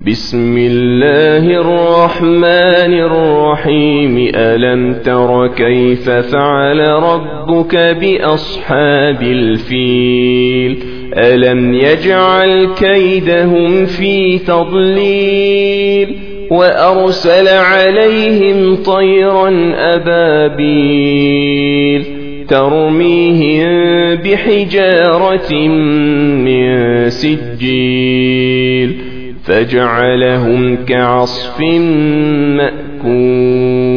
بسم الله الرحمن الرحيم. ألم تر كيف فعل ربك بأصحاب الفيل؟ ألم يجعل كيدهم في تضليل وأرسل عليهم طيرا أبابيل ترميهم بحجارة من سجيل فجعلهم كعصف مأكول.